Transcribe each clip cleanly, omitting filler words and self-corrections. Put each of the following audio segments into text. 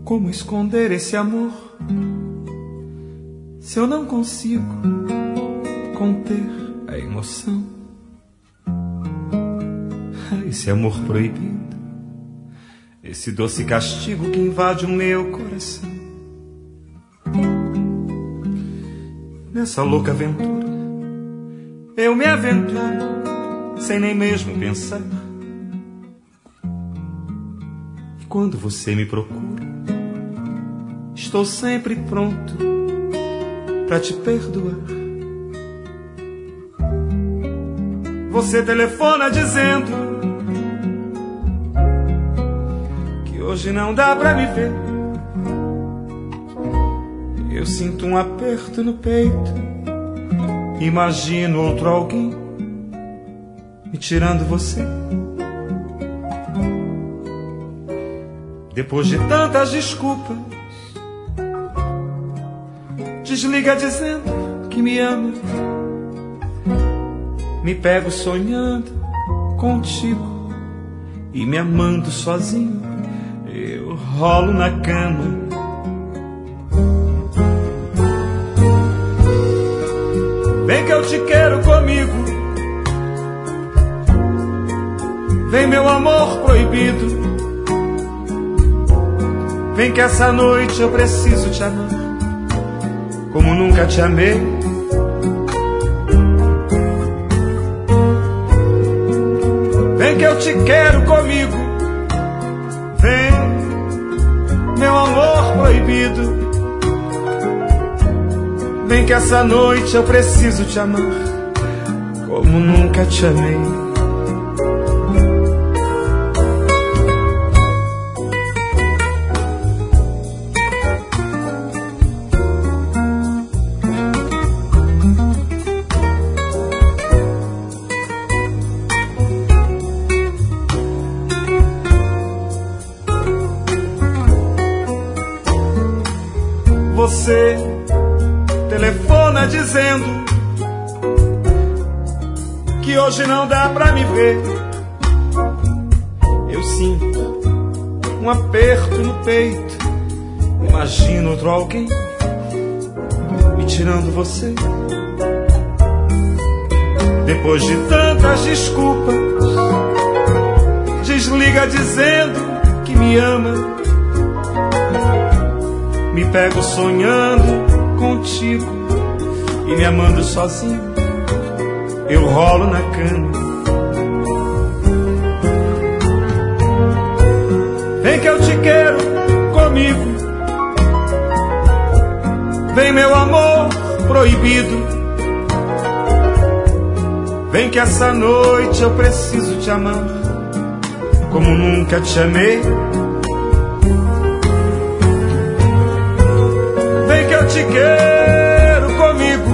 Como esconder esse amor se eu não consigo conter a emoção? Esse amor proibido, esse doce castigo que invade o meu coração. Nessa louca aventura eu me aventuro sem nem mesmo pensar. E quando você me procura, estou sempre pronto pra te perdoar. Você telefona dizendo que hoje não dá pra me ver. Eu sinto um aperto no peito, imagino outro alguém me tirando você. Depois de tantas desculpas, desliga dizendo que me ama. Me pego sonhando contigo e me amando sozinho. Eu rolo na cama. Vem que eu te quero comigo. Vem meu amor proibido. Vem que essa noite eu preciso te amar como nunca te amei. Vem que eu te quero comigo. Vem meu amor proibido. Vem que essa noite eu preciso te amar como nunca te amei. Você telefona dizendo que hoje não dá pra me ver. Eu sinto um aperto no peito, imagino outro alguém me tirando você. Depois de tantas desculpas, desliga dizendo que me ama. Me pego sonhando contigo e me amando sozinho. Eu rolo na cama. Vem que eu te quero comigo. Vem meu amor proibido. Vem que essa noite eu preciso te amar como nunca te amei. Vem que eu te quero comigo.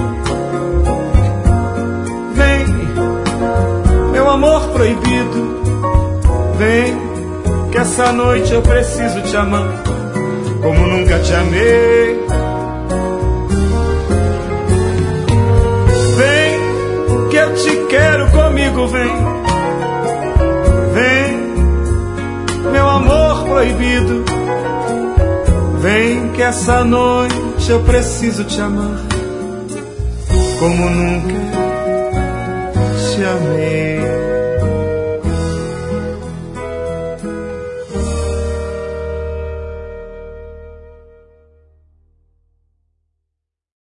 Vem, meu amor proibido. Vem, que essa noite eu preciso te amar como nunca te amei. Vem, que eu te quero comigo. Vem, vem, meu amor proibido. Vem que essa noite eu preciso te amar como nunca te amei.